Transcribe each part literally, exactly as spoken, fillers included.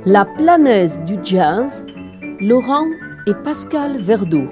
La Planaise du jazz, Laurent et Pascal Verdeau.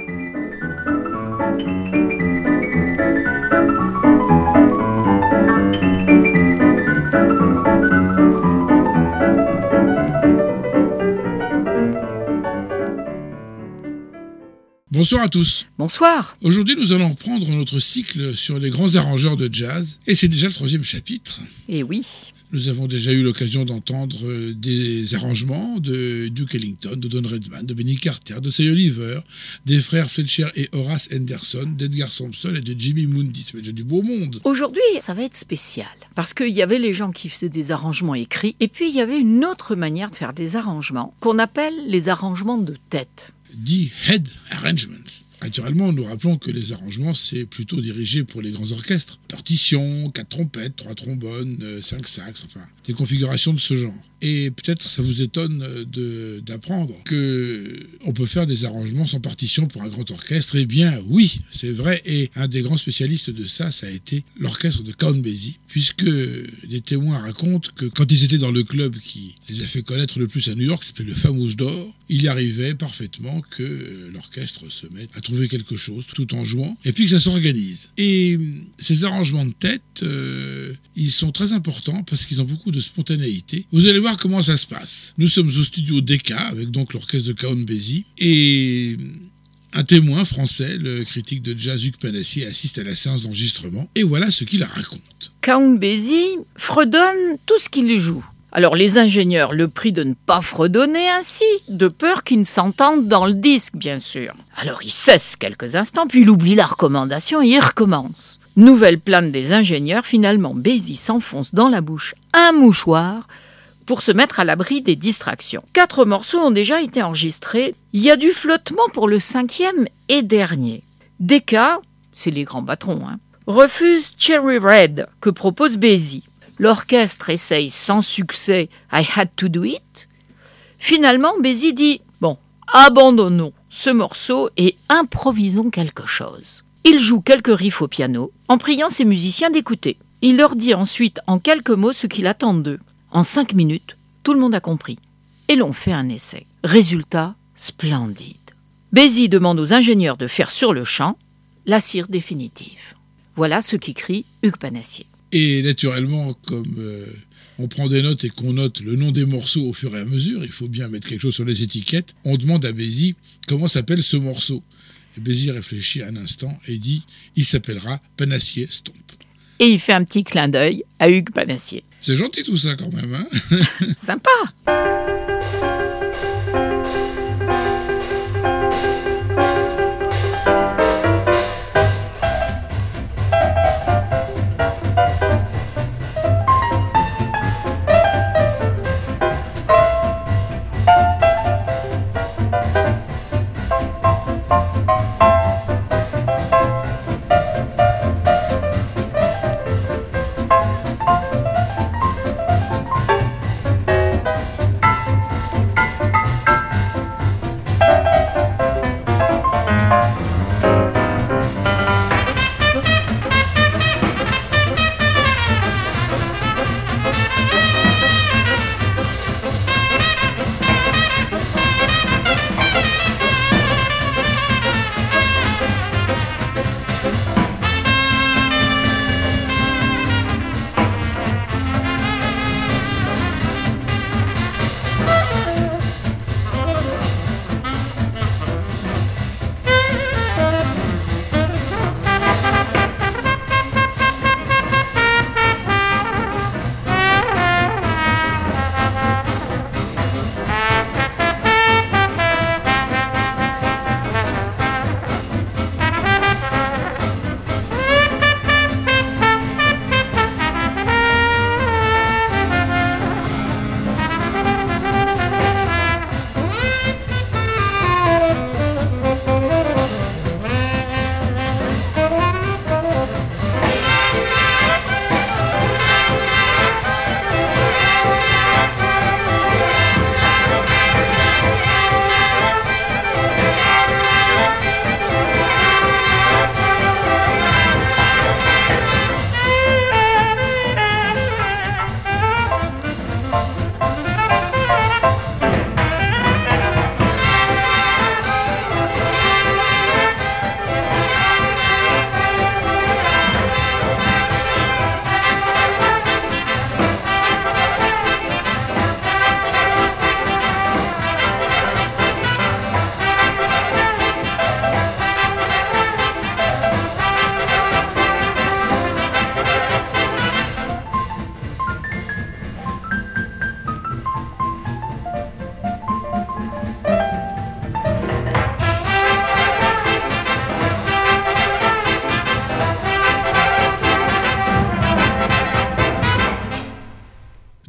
Bonsoir à tous. Bonsoir. Aujourd'hui, nous allons reprendre notre cycle sur les grands arrangeurs de jazz. Et c'est déjà le troisième chapitre. Eh oui. Nous avons déjà eu l'occasion d'entendre des arrangements de Duke Ellington, de Don Redman, de Benny Carter, de Cy Oliver, des frères Fletcher et Horace Henderson, d'Edgar Sampson et de Jimmy Mundis. Ça va être déjà du beau monde. Aujourd'hui, ça va être spécial. Parce qu'il y avait les gens qui faisaient des arrangements écrits. Et puis, il y avait une autre manière de faire des arrangements qu'on appelle les arrangements de tête. Dit head arrangements. Naturellement, nous rappelons que les arrangements, c'est plutôt dirigé pour les grands orchestres. Partition, quatre trompettes, trois trombones, cinq sax, enfin, des configurations de ce genre. Et peut-être ça vous étonne de, d'apprendre qu'on peut faire des arrangements sans partition pour un grand orchestre. Eh bien, oui, c'est vrai. Et un des grands spécialistes de ça, ça a été l'orchestre de Count Basie, puisque des témoins racontent que quand ils étaient dans le club qui les a fait connaître le plus à New York, qui s'appelait le Famous d'Or, il y arrivait parfaitement que l'orchestre se mette à trouver quelque chose tout en jouant, et puis que ça s'organise. Et ces arrangements de tête, euh, ils sont très importants parce qu'ils ont beaucoup de spontanéité. Vous allez voir comment ça se passe. Nous sommes au studio D K avec donc l'orchestre de Count Basie et un témoin français, le critique de jazz Hugues Panassier, assiste à la séance d'enregistrement et voilà ce qu'il raconte. Count Basie fredonne tout ce qu'il joue. Alors les ingénieurs le prient de ne pas fredonner ainsi, de peur qu'ils ne s'entendent dans le disque, bien sûr. Alors il cesse quelques instants, puis il oublie la recommandation et il recommence. Nouvelle plainte des ingénieurs, finalement Basie s'enfonce dans la bouche un mouchoir pour se mettre à l'abri des distractions. Quatre morceaux ont déjà été enregistrés. Il y a du flottement pour le cinquième et dernier. D K, c'est les grands patrons, hein, refuse Cherry Red que propose Basie. L'orchestre essaye sans succès « I had to do it ». Finalement, Basie dit « Bon, abandonnons ce morceau et improvisons quelque chose ». Il joue quelques riffs au piano en priant ses musiciens d'écouter. Il leur dit ensuite en quelques mots ce qu'il attend d'eux. En cinq minutes, tout le monde a compris. Et l'on fait un essai. Résultat splendide. Basie demande aux ingénieurs de faire sur le champ la cire définitive. Voilà ce qu'écrit Hugues Panassier. Et naturellement, comme euh, on prend des notes et qu'on note le nom des morceaux au fur et à mesure, il faut bien mettre quelque chose sur les étiquettes, on demande à Basie comment s'appelle ce morceau. Et Basie réfléchit un instant et dit « il s'appellera Panassier Stomp ». Et il fait un petit clin d'œil à Hugues Panassier. C'est gentil tout ça quand même, hein. Sympa.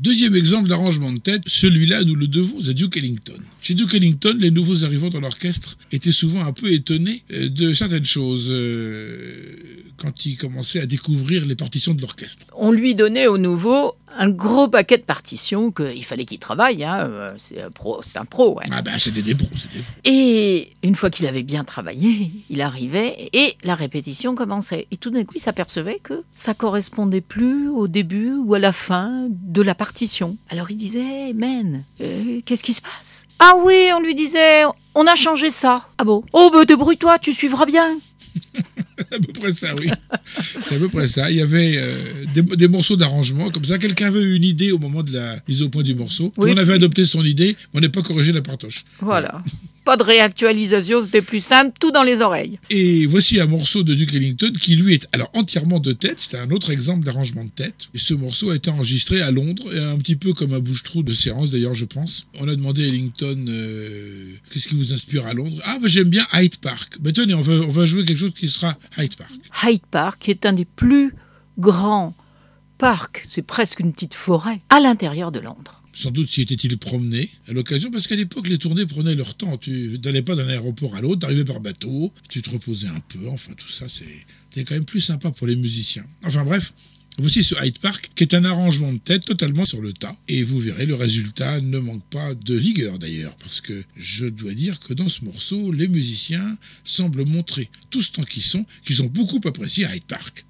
Deuxième exemple d'arrangement de tête, celui-là nous le devons à Duke Ellington. Chez Duke Ellington, les nouveaux arrivants dans l'orchestre étaient souvent un peu étonnés de certaines choses euh, quand ils commençaient à découvrir les partitions de l'orchestre. On lui donnait au nouveau un gros paquet de partitions qu'il fallait qu'il travaille, hein. c'est, un pro, c'est un pro. Ouais. Ah ben c'était des pros, c'était des pros. Et une fois qu'il avait bien travaillé, il arrivait et la répétition commençait. Et tout d'un coup, il s'apercevait que ça correspondait plus au début ou à la fin de la partition. Alors il disait, hey, man, euh, qu'est-ce qui se passe ? Ah oui, on lui disait, on a changé ça. Ah bon ? Oh ben débrouille-toi, tu suivras bien. À peu près ça, oui. C'est à peu près ça. Il y avait euh, des, des morceaux d'arrangement comme ça. Quelqu'un avait eu une idée au moment de la mise au point du morceau. Oui. On avait adopté son idée, mais on n'a pas corrigé la partoche. Voilà. voilà. Pas de réactualisation, c'était plus simple, tout dans les oreilles. Et voici un morceau de Duke Ellington qui, lui, est alors entièrement de tête. C'était un autre exemple d'arrangement de tête. Et ce morceau a été enregistré à Londres, un petit peu comme un bouche-trou de séance, d'ailleurs, je pense. On a demandé à Ellington, euh, qu'est-ce qui vous inspire à Londres ? Ah, ben, j'aime bien Hyde Park. Ben, tenez, on va, on va jouer quelque chose qui sera Hyde Park. Hyde Park est un des plus grands parcs, c'est presque une petite forêt, à l'intérieur de Londres. Sans doute s'y était-il promené à l'occasion, parce qu'à l'époque, les tournées prenaient leur temps. Tu n'allais pas d'un aéroport à l'autre, t'arrivais par bateau, tu te reposais un peu, enfin tout ça, c'est, c'était quand même plus sympa pour les musiciens. Enfin bref, voici ce Hyde Park, qui est un arrangement de tête totalement sur le tas. Et vous verrez, le résultat ne manque pas de vigueur d'ailleurs, parce que je dois dire que dans ce morceau, les musiciens semblent montrer, tous tant qu'ils sont, qu'ils ont beaucoup apprécié Hyde Park.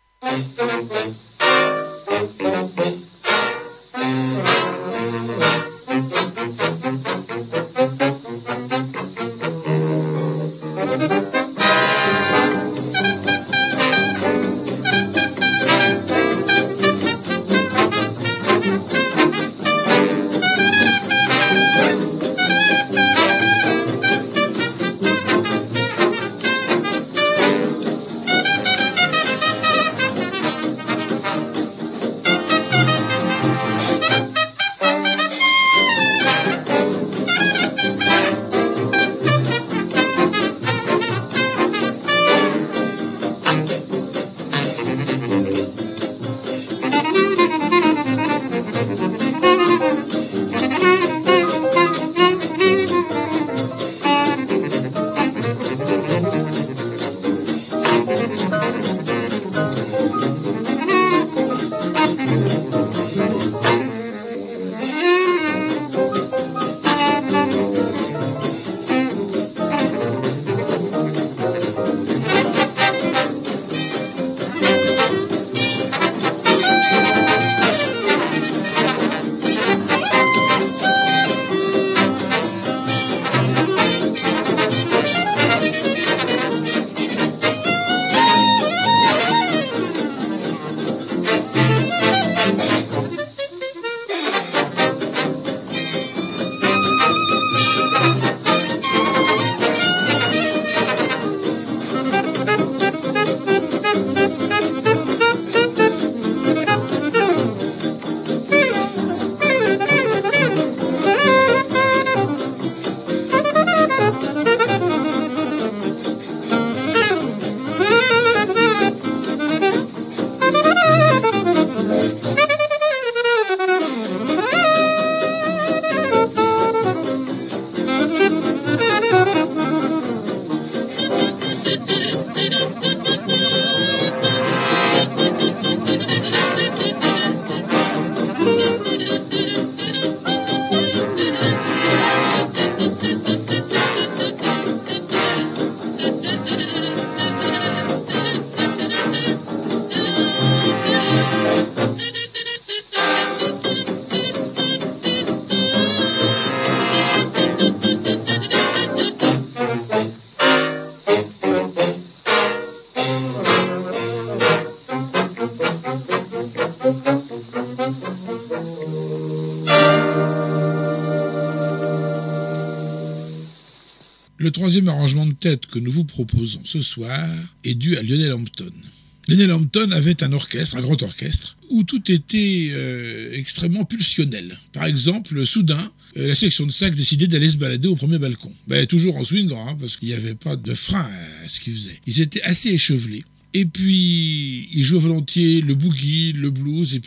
Le troisième arrangement de tête que nous vous proposons ce soir est dû à Lionel Hampton. Lionel Hampton avait un orchestre, un grand orchestre, où tout était euh, extrêmement pulsionnel. Par exemple, soudain, euh, la section de sax décidait d'aller se balader au premier balcon. Ben, toujours en swingant, hein, parce qu'il n'y avait pas de frein à ce qu'ils faisaient. Ils étaient assez échevelés. Et puis, ils jouaient volontiers le boogie, le blues, et puis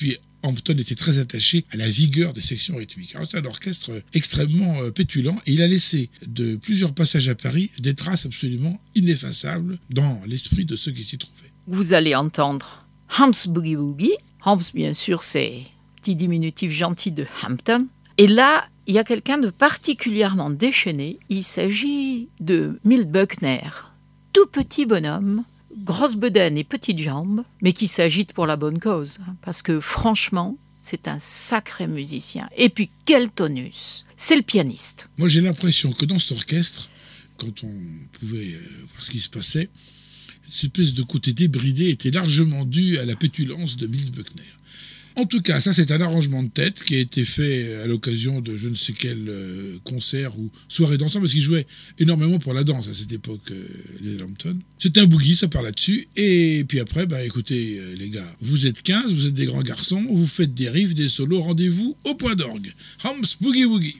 Hampton était très attaché à la vigueur des sections rythmiques. Alors, c'est un orchestre extrêmement euh, pétulant et il a laissé de plusieurs passages à Paris des traces absolument ineffaçables dans l'esprit de ceux qui s'y trouvaient. Vous allez entendre Hamp's Boogie Woogie. Hamp's, bien sûr, c'est petit diminutif gentil de Hampton. Et là, il y a quelqu'un de particulièrement déchaîné. Il s'agit de Milt Buckner, tout petit bonhomme, grosse bedaine et petites jambes, mais qui s'agite pour la bonne cause. Parce que franchement, c'est un sacré musicien. Et puis, quel tonus! C'est le pianiste. Moi, j'ai l'impression que dans cet orchestre, quand on pouvait voir ce qui se passait, cette espèce de côté débridé était largement dû à la pétulance de Milt Buckner. En tout cas, ça c'est un arrangement de tête qui a été fait à l'occasion de je ne sais quel euh, concert ou soirée dansante, parce qu'il jouait énormément pour la danse à cette époque, euh, les Hampton. C'est un boogie, ça part là-dessus. Et puis après, bah, écoutez euh, les gars, vous êtes quinze, vous êtes des grands garçons, vous faites des riffs, des solos, rendez-vous au point d'orgue. Hamp's Boogie Woogie.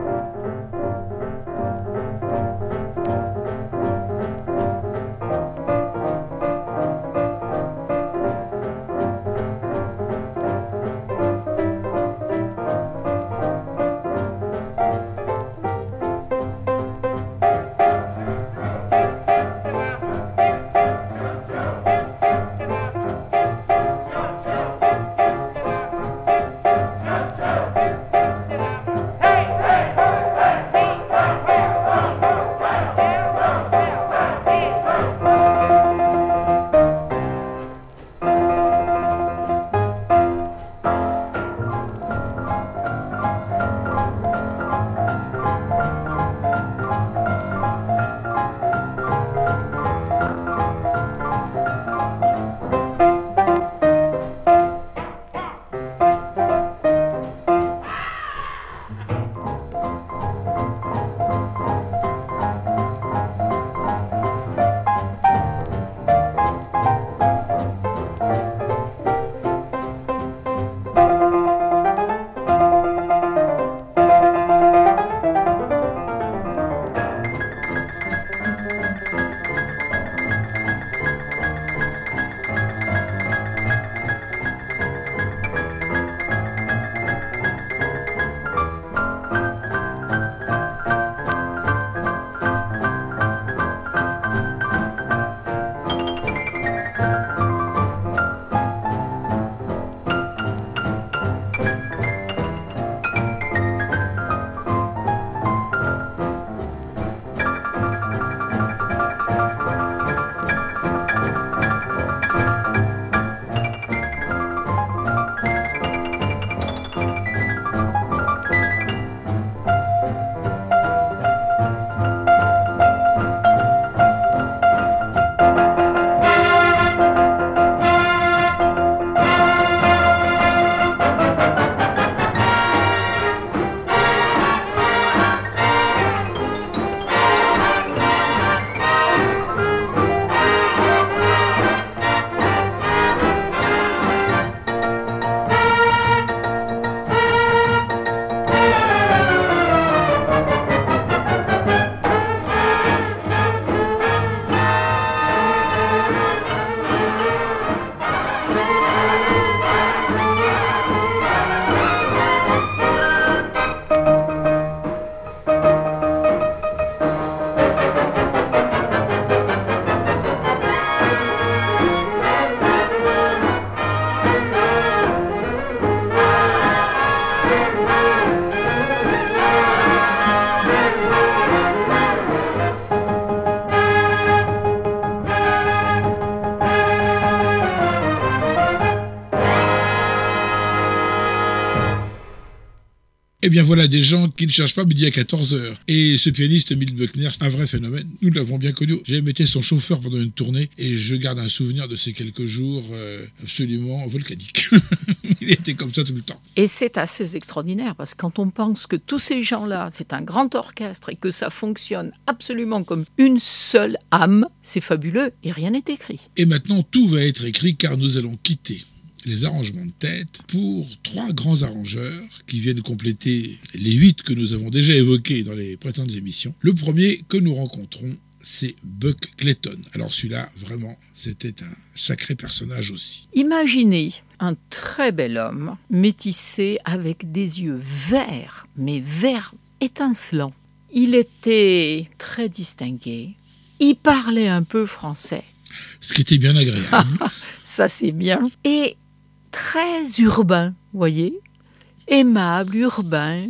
Eh bien voilà des gens qui ne cherchent pas midi à quatorze heures. Et ce pianiste, Milt Buckner, c'est un vrai phénomène. Nous l'avons bien connu. J'ai même été son chauffeur pendant une tournée et je garde un souvenir de ces quelques jours euh, absolument volcaniques. Il était comme ça tout le temps. Et c'est assez extraordinaire parce que quand on pense que tous ces gens-là, c'est un grand orchestre et que ça fonctionne absolument comme une seule âme, c'est fabuleux et rien n'est écrit. Et maintenant, tout va être écrit car nous allons quitter les arrangements de tête pour trois grands arrangeurs qui viennent compléter les huit que nous avons déjà évoqués dans les précédentes émissions. Le premier que nous rencontrons, c'est Buck Clayton. Alors celui-là, vraiment, c'était un sacré personnage aussi. Imaginez un très bel homme, métissé avec des yeux verts, mais verts étincelants. Il était très distingué. Il parlait un peu français. Ce qui était bien agréable. Ça, c'est bien. Et très urbain, vous voyez, aimable, urbain,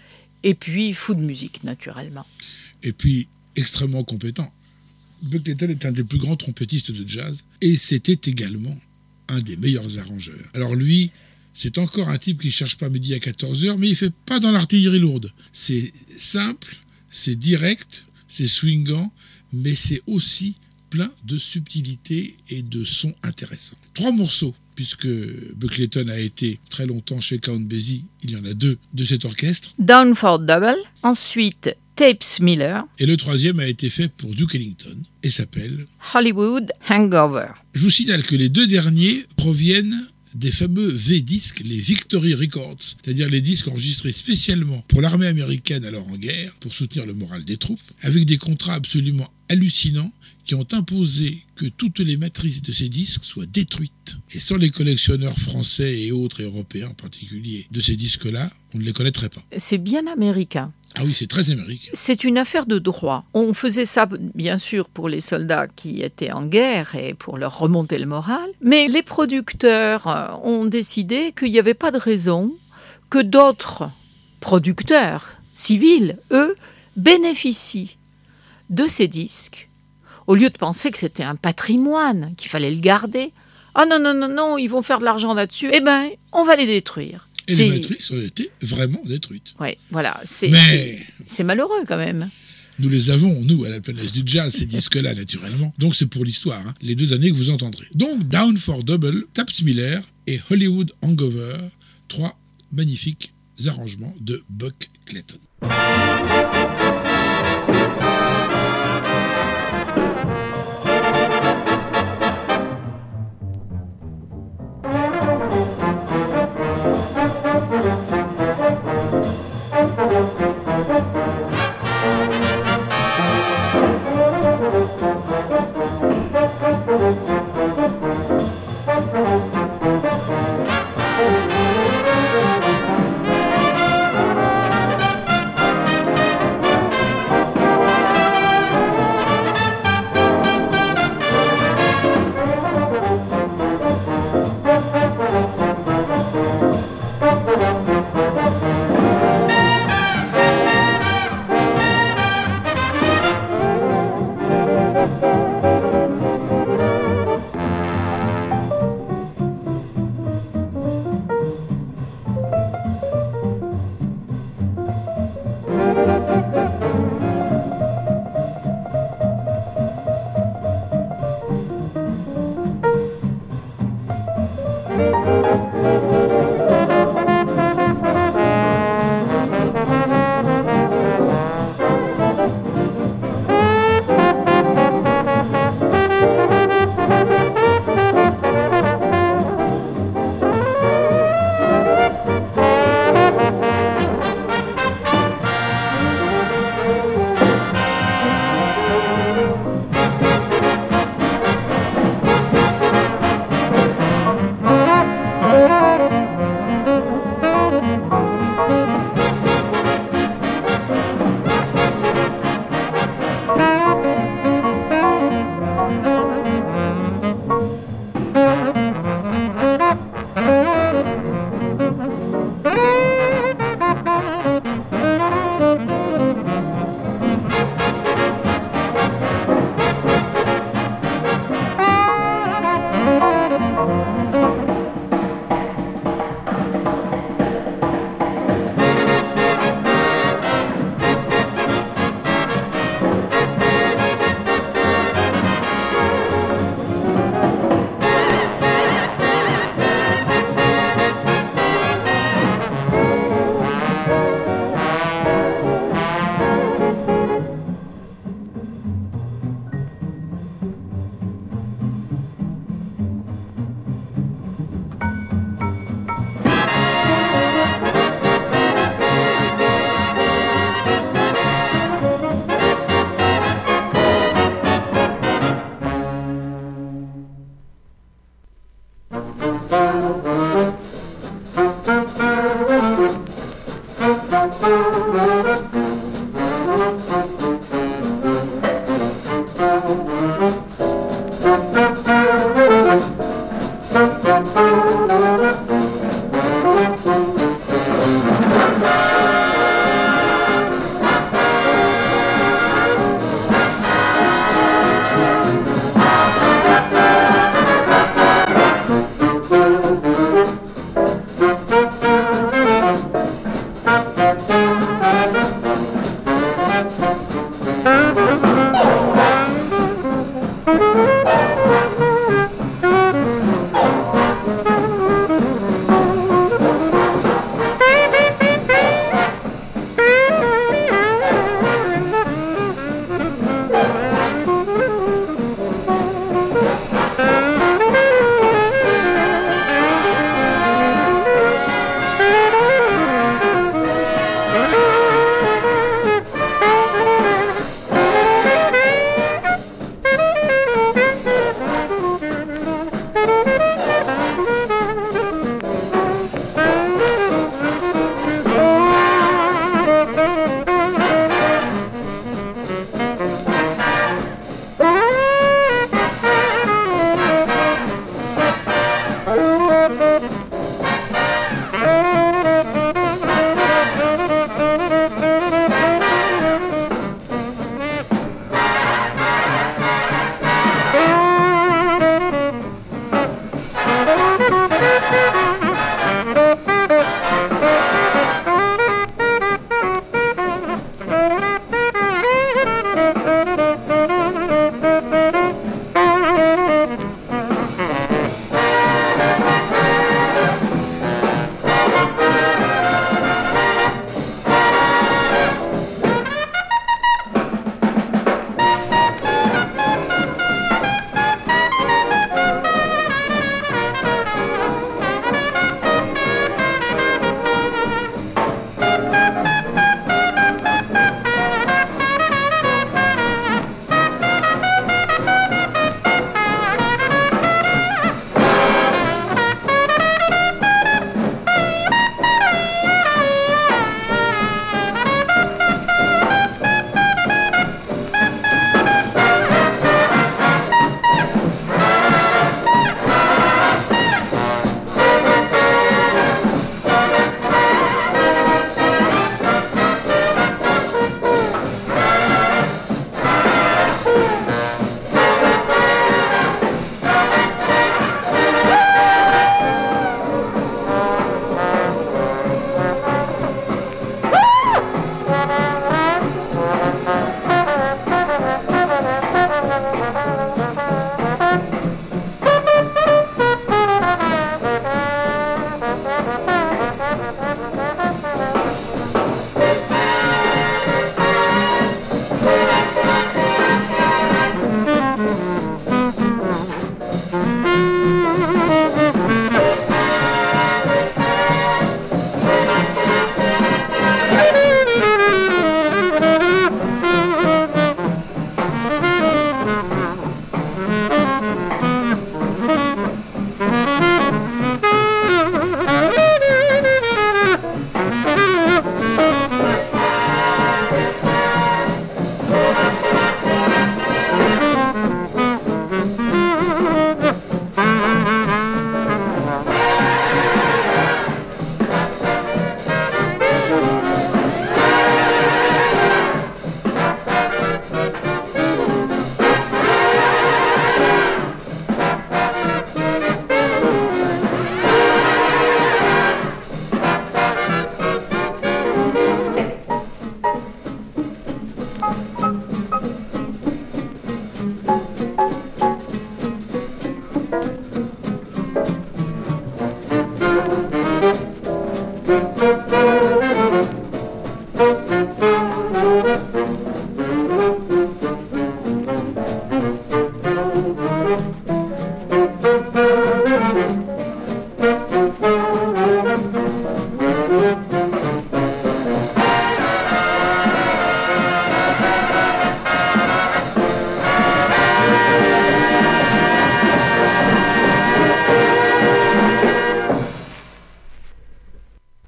et puis fou de musique, naturellement. Et puis, extrêmement compétent. Buck Clayton est un des plus grands trompettistes de jazz, et c'était également un des meilleurs arrangeurs. Alors lui, c'est encore un type qui ne cherche pas midi à quatorze heures, mais il ne fait pas dans l'artillerie lourde. C'est simple, c'est direct, c'est swingant, mais c'est aussi plein de subtilité et de sons intéressants. Trois morceaux, puisque Buck Clayton a été très longtemps chez Count Basie, il y en a deux de cet orchestre. Down for Double, ensuite Tapes Miller. Et le troisième a été fait pour Duke Ellington et s'appelle Hollywood Hangover. Je vous signale que les deux derniers proviennent des fameux V-disques, les Victory Records, c'est-à-dire les disques enregistrés spécialement pour l'armée américaine alors en guerre, pour soutenir le moral des troupes, avec des contrats absolument hallucinants qui ont imposé que toutes les matrices de ces disques soient détruites. Et sans les collectionneurs français et autres, et européens en particulier, de ces disques-là, on ne les connaîtrait pas. C'est bien américain. Ah oui, c'est très américain. C'est une affaire de droit. On faisait ça, bien sûr, pour les soldats qui étaient en guerre et pour leur remonter le moral. Mais les producteurs ont décidé qu'il n'y avait pas de raison que d'autres producteurs civils, eux, bénéficient de ces disques, au lieu de penser que c'était un patrimoine, qu'il fallait le garder. Ah non, non, non, non, ils vont faire de l'argent là-dessus. Eh bien, on va les détruire. Et c'est... les matrices ont été vraiment détruites. Oui, voilà. C'est, Mais c'est, c'est malheureux quand même. Nous les avons, nous, à la planète du jazz, ces disques-là, naturellement. Donc c'est pour l'histoire, hein, les deux derniers que vous entendrez. Donc Down for Double, Tapes Miller et Hollywood Hangover, trois magnifiques arrangements de Buck Clayton.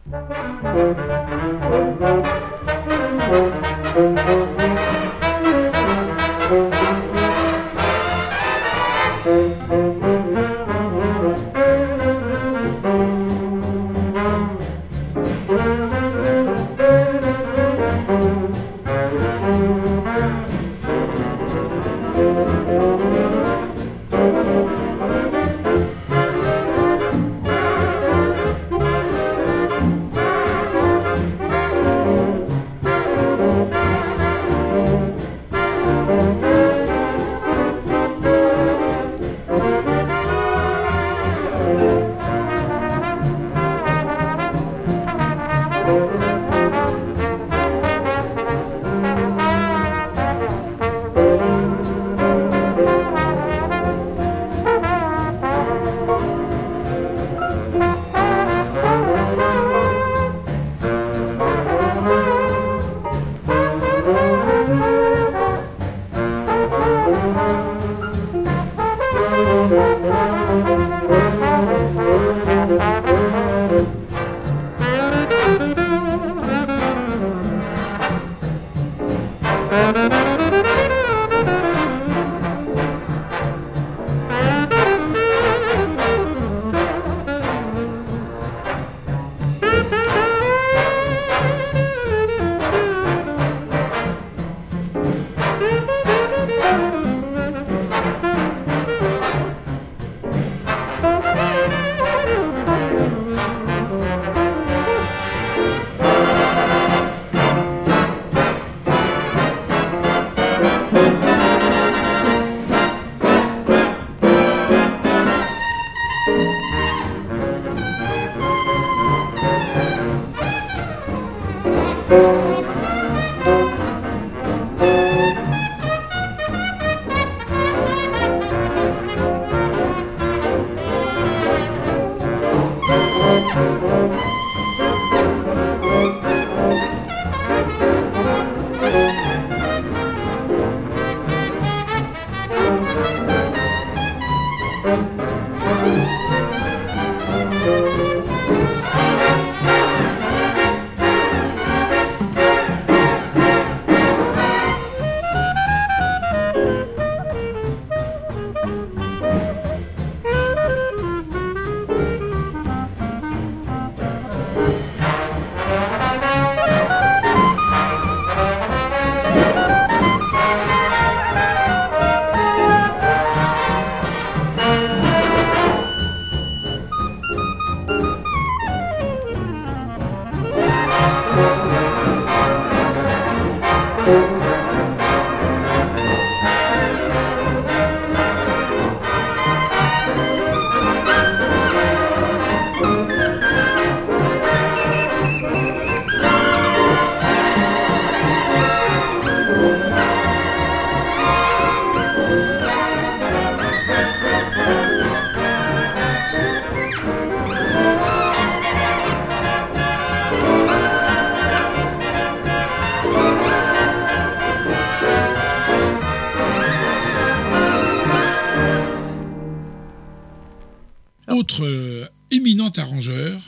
Autre euh, éminent arrangeur,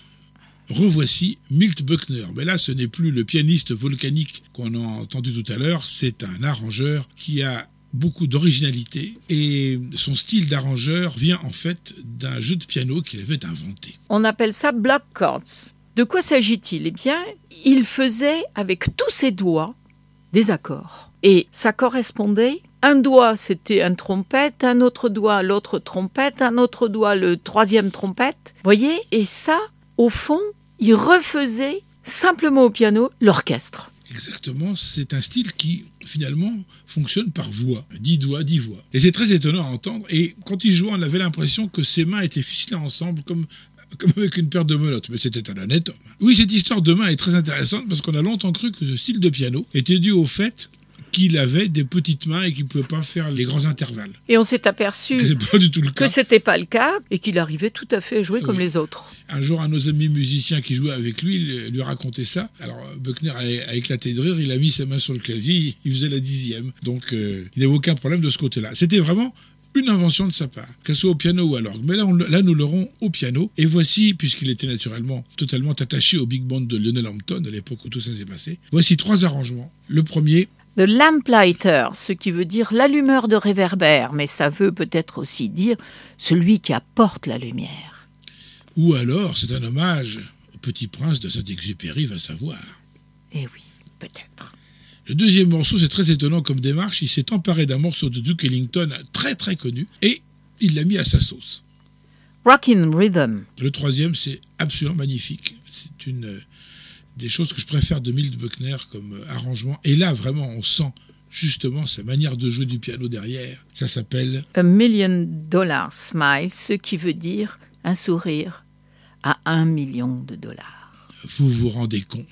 revoici Milt Buckner. Mais là, ce n'est plus le pianiste volcanique qu'on a entendu tout à l'heure, c'est un arrangeur qui a beaucoup d'originalité et son style d'arrangeur vient en fait d'un jeu de piano qu'il avait inventé. On appelle ça block chords. De quoi s'agit-il ? Eh bien, il faisait avec tous ses doigts des accords. Et ça correspondait, un doigt c'était un trompette, un autre doigt l'autre trompette, un autre doigt le troisième trompette. Voyez ? Et ça, au fond, il refaisait simplement au piano l'orchestre. Exactement, c'est un style qui finalement fonctionne par voix, dix doigts, dix voix. Et c'est très étonnant à entendre. Et quand il jouait, on avait l'impression que ses mains étaient ficelées ensemble comme comme avec une paire de menottes, mais c'était un honnête homme. Oui, cette histoire de main est très intéressante parce qu'on a longtemps cru que ce style de piano était dû au fait qu'il avait des petites mains et qu'il ne pouvait pas faire les grands intervalles. Et on s'est aperçu que, c'est pas du tout le cas. que c'était pas le cas et qu'il arrivait tout à fait à jouer oui. comme les autres. Un jour, un de nos amis musiciens qui jouait avec lui lui racontait ça. Alors, Buckner a, a éclaté de rire, il a mis ses mains sur le clavier, il faisait la dixième. Donc, euh, il n'avait aucun problème de ce côté-là. C'était vraiment une invention de sa part, qu'elle soit au piano ou à l'orgue. Mais là, on, là nous l'aurons au piano. Et voici, puisqu'il était naturellement totalement attaché au big band de Lionel Hampton, à l'époque où tout ça s'est passé, voici trois arrangements. Le premier... The lamplighter, ce qui veut dire l'allumeur de réverbère, mais ça veut peut-être aussi dire celui qui apporte la lumière. Ou alors, c'est un hommage au Petit Prince de Saint-Exupéry, va savoir. Eh oui, peut-être. Le deuxième morceau, c'est très étonnant comme démarche. Il s'est emparé d'un morceau de Duke Ellington très très connu et il l'a mis à sa sauce. Rockin' Rhythm. Le troisième, c'est absolument magnifique. C'est une euh, des choses que je préfère de Milt Buckner comme euh, arrangement. Et là, vraiment, on sent justement sa manière de jouer du piano derrière. Ça s'appelle A Million Dollar Smile, ce qui veut dire un sourire à un million de dollars. Vous vous rendez compte ?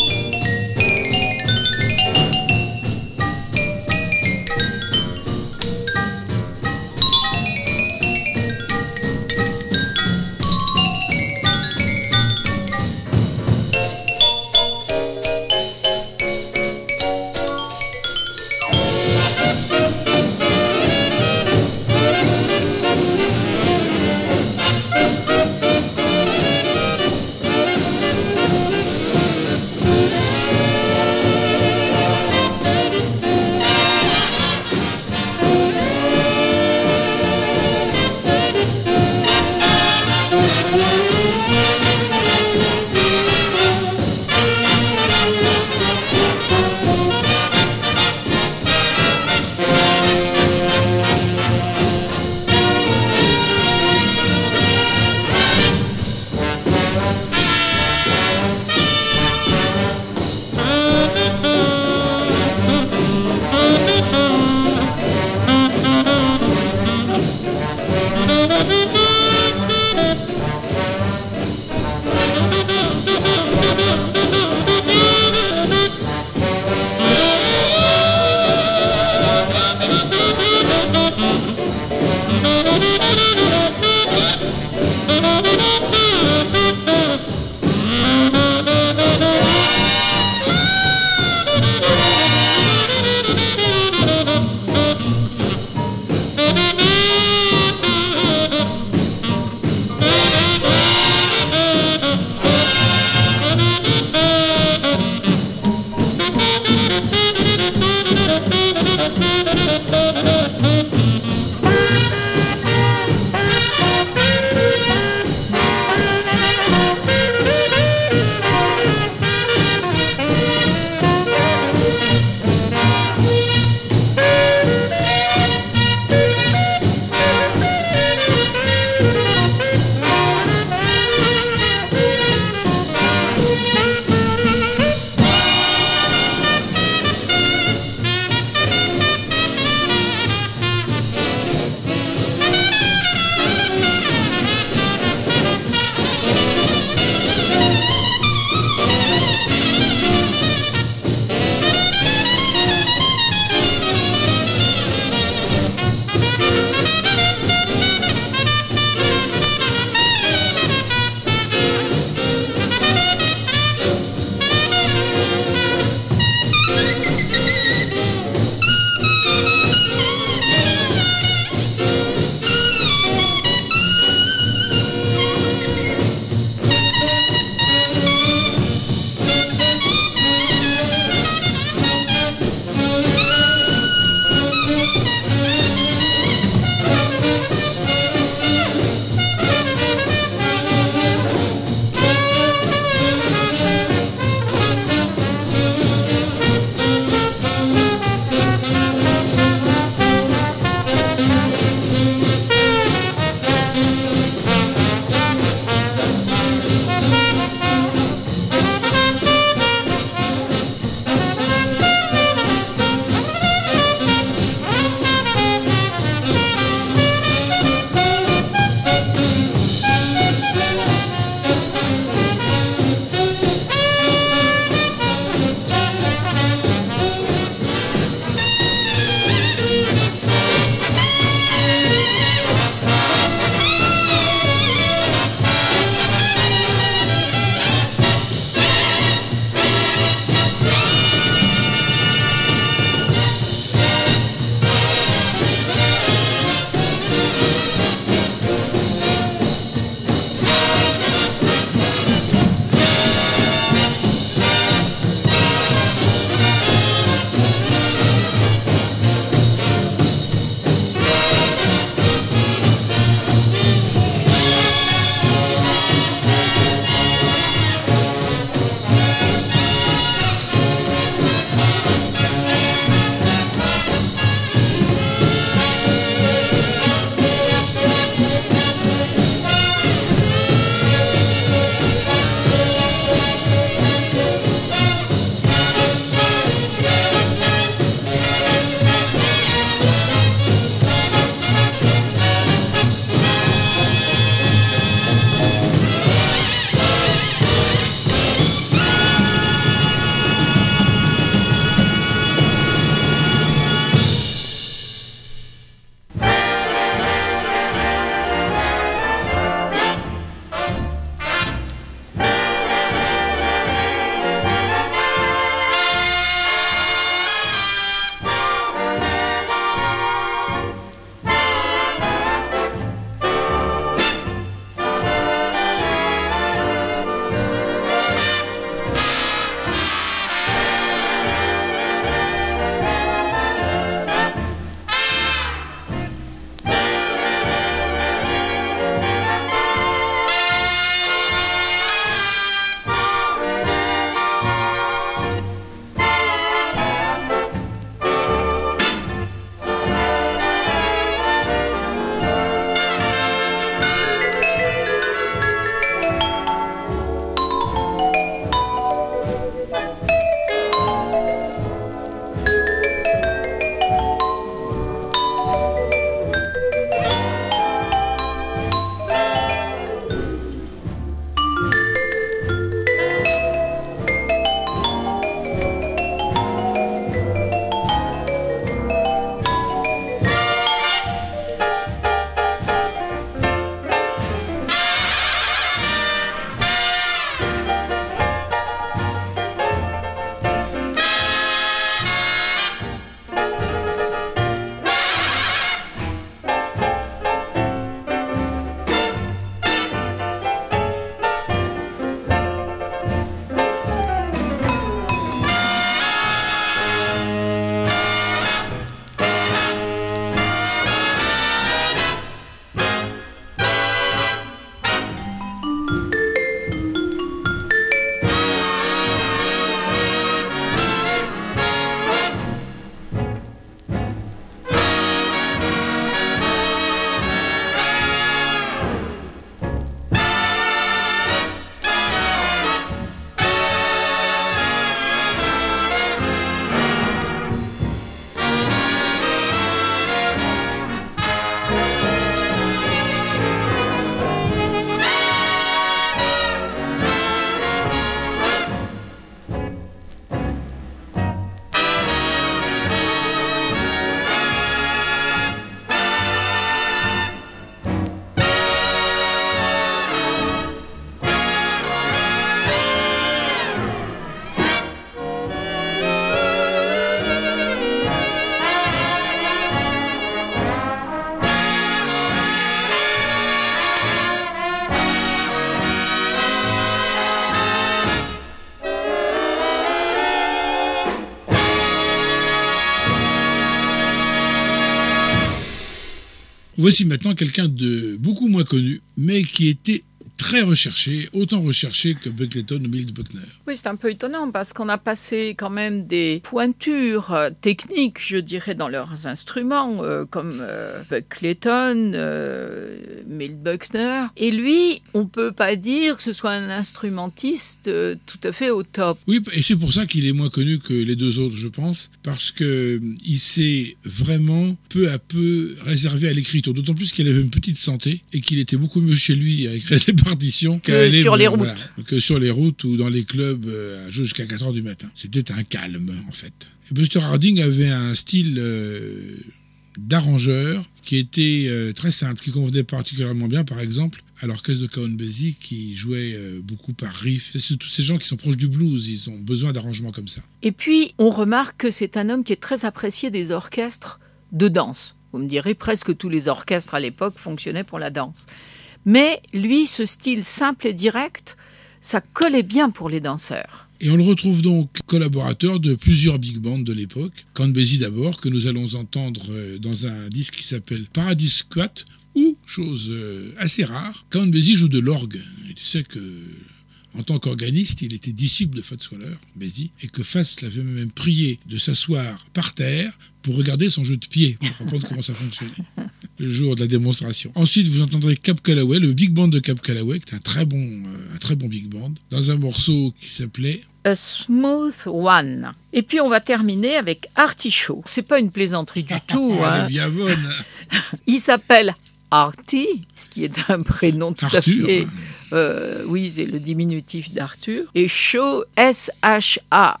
Voici maintenant quelqu'un de beaucoup moins connu, mais qui était très recherché, autant recherché que Buckleton ou Milt Buckner. Oui, c'est un peu étonnant parce qu'on a passé quand même des pointures euh, techniques, je dirais, dans leurs instruments, euh, comme euh, Buckleton, euh, Milt Buckner. Et lui, on peut pas dire que ce soit un instrumentiste euh, tout à fait au top. Oui, et c'est pour ça qu'il est moins connu que les deux autres, je pense, parce que il s'est vraiment peu à peu réservé à l'écriture, d'autant plus qu'il avait une petite santé et qu'il était beaucoup mieux chez lui à écrire des partitions Que aller, sur les euh, routes. Voilà, que sur les routes ou dans les clubs euh, à jouer jusqu'à quatre heures du matin. C'était un calme, en fait. Et Buster Harding avait un style euh, d'arrangeur qui était euh, très simple, qui convenait particulièrement bien, par exemple, à l'orchestre de Count Basie, qui jouait euh, beaucoup par riff. C'est tous ces gens qui sont proches du blues, ils ont besoin d'arrangements comme ça. Et puis, on remarque que c'est un homme qui est très apprécié des orchestres de danse. Vous me direz, presque tous les orchestres à l'époque fonctionnaient pour la danse. Mais lui, ce style simple et direct, ça collait bien pour les danseurs. Et on le retrouve donc collaborateur de plusieurs big bands de l'époque. Count Basie d'abord, que nous allons entendre dans un disque qui s'appelle Paradise Squat, où, chose assez rare, Count Basie joue de l'orgue. Et tu sais que, en tant qu'organiste, il était disciple de Fats Waller, Basie, et que Fats l'avait même prié de s'asseoir par terre pour regarder son jeu de pied, pour comprendre comment ça fonctionnait, le jour de la démonstration. Ensuite, vous entendrez Cab Calloway, le big band de Cab Calloway, qui est un très bon, euh, un très bon big band, dans un morceau qui s'appelait A Smooth One. Et puis on va terminer avec Artichaut. C'est pas une plaisanterie du tout. Elle hein. est bien bonne. Il s'appelle Artie, ce qui est un prénom tout Arthur, à fait... hein. Euh, oui, c'est le diminutif d'Arthur. Et Shaw, S H A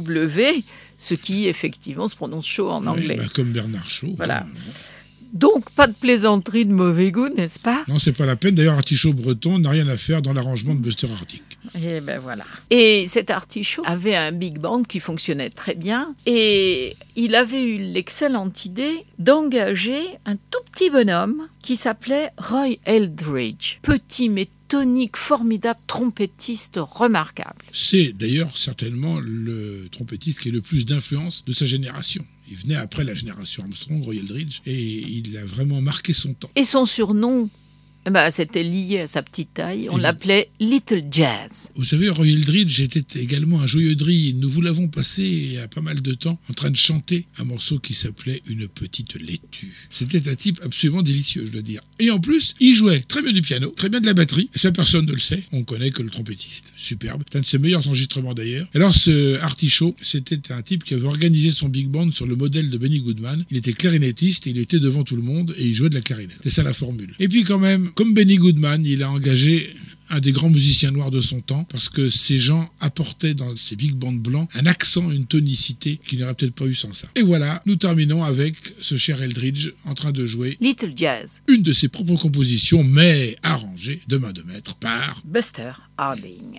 W, ce qui effectivement se prononce Shaw en anglais. Oui, bah, comme Bernard Shaw. Voilà. Donc, pas de plaisanterie de mauvais goût, n'est-ce pas? Non, c'est pas la peine. D'ailleurs, Artichaut breton n'a rien à faire dans l'arrangement de Buster Harding. Et ben voilà. Et cet Artichaut avait un big band qui fonctionnait très bien. Et il avait eu l'excellente idée d'engager un tout petit bonhomme qui s'appelait Roy Eldridge. Petit mais tonique, formidable, trompettiste remarquable. C'est d'ailleurs certainement le trompettiste qui a le plus d'influence de sa génération. Il venait après la génération Armstrong, Roy Eldridge, et il a vraiment marqué son temps. Et son surnom, eh ben, c'était lié à sa petite taille. On Et l'appelait Little Jazz. Vous savez, Roy Eldridge était également un joyeux drille. Nous vous l'avons passé il y a pas mal de temps en train de chanter un morceau qui s'appelait Une petite laitue. C'était un type absolument délicieux, je dois dire. Et en plus, il jouait très bien du piano, très bien de la batterie. Et ça, personne ne le sait. On connaît que le trompettiste. Superbe. C'est un de ses meilleurs enregistrements d'ailleurs. Alors, ce Artichaut, c'était un type qui avait organisé son big band sur le modèle de Benny Goodman. Il était clarinettiste, il était devant tout le monde et il jouait de la clarinette. C'est ça la formule. Et puis quand même, comme Benny Goodman, il a engagé un des grands musiciens noirs de son temps, parce que ces gens apportaient dans ces big bands blancs un accent, une tonicité qu'il n'aurait peut-être pas eu sans ça. Et voilà, nous terminons avec ce cher Eldridge en train de jouer Little Jazz. Une de ses propres compositions, mais arrangée de main de maître par Buster Harding.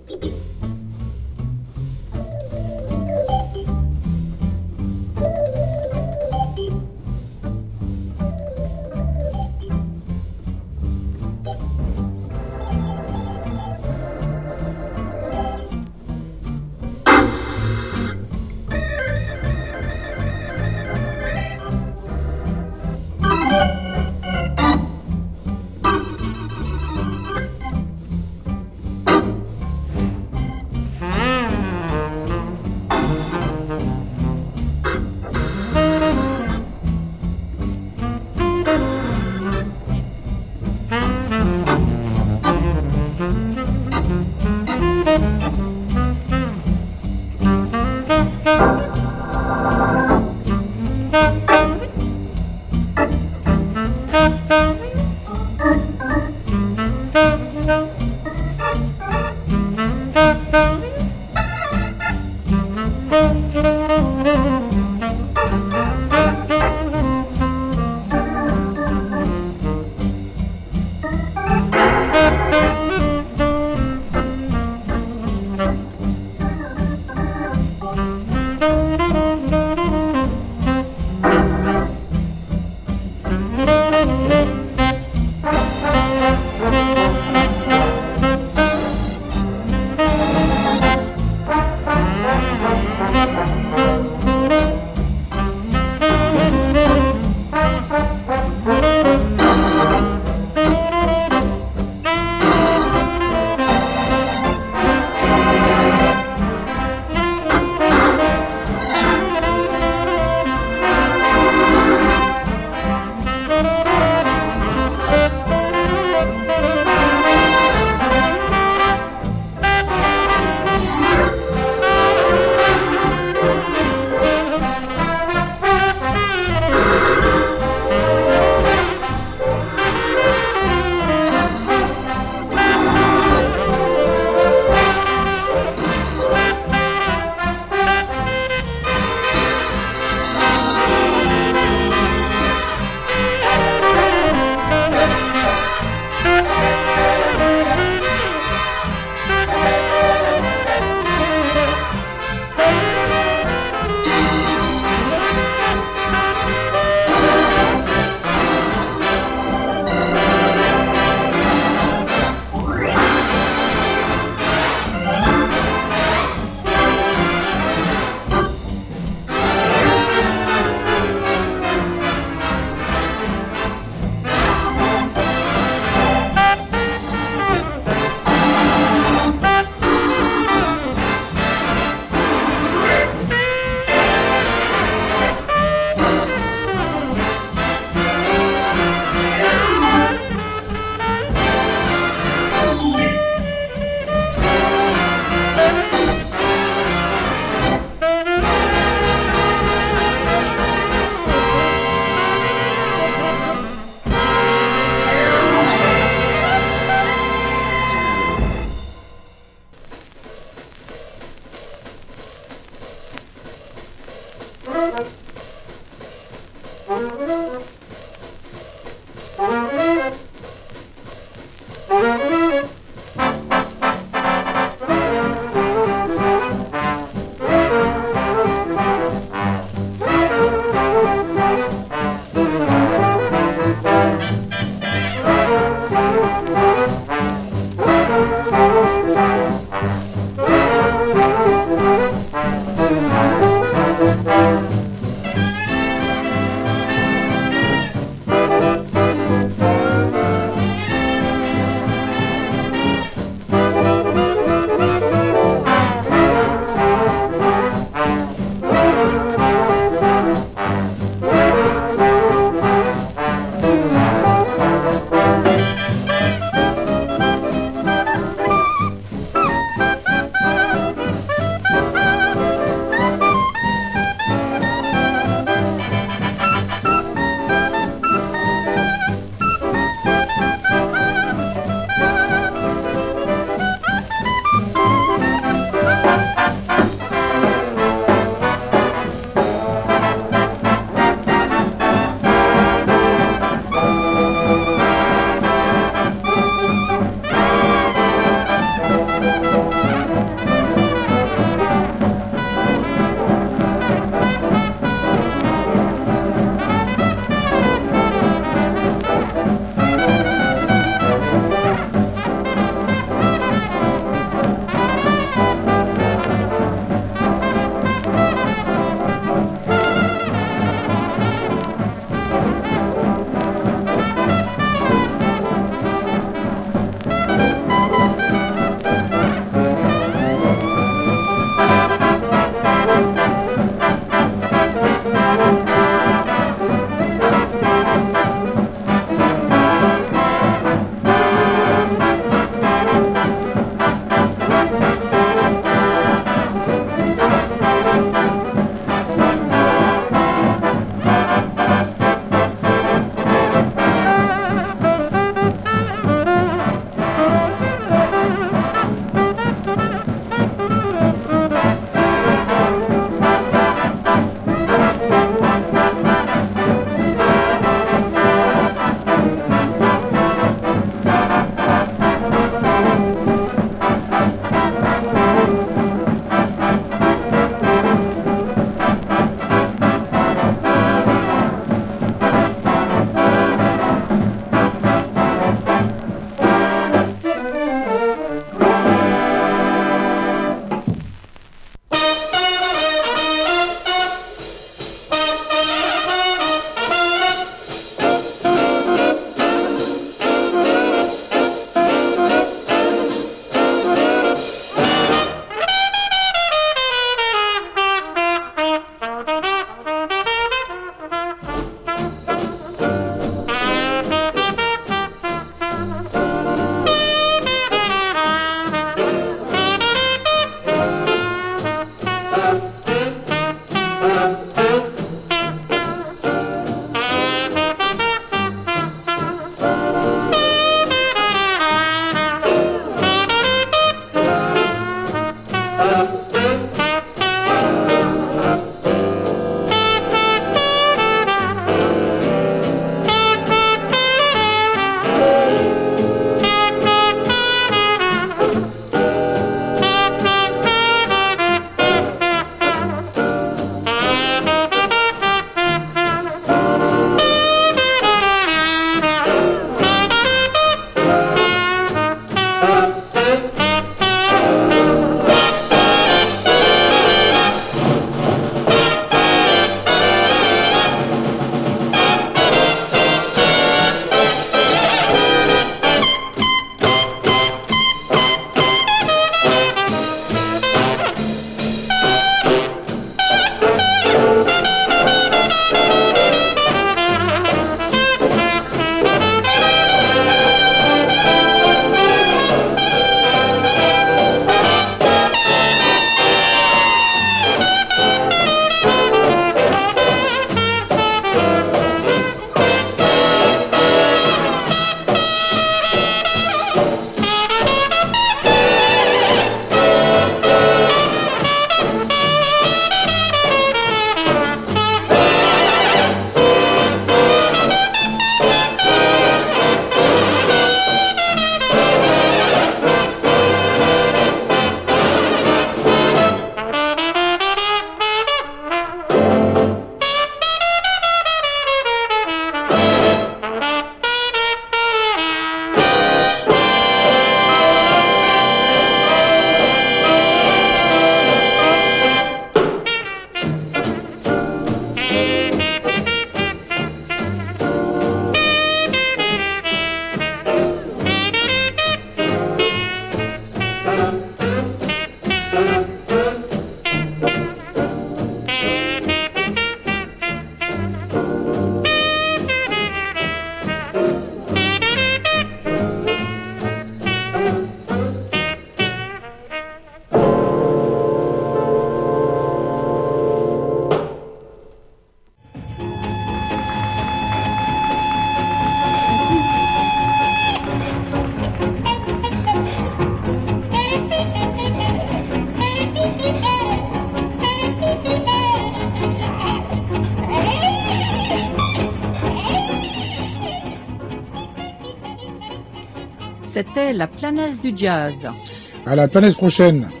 C'était la planète du jazz. À la planète prochaine.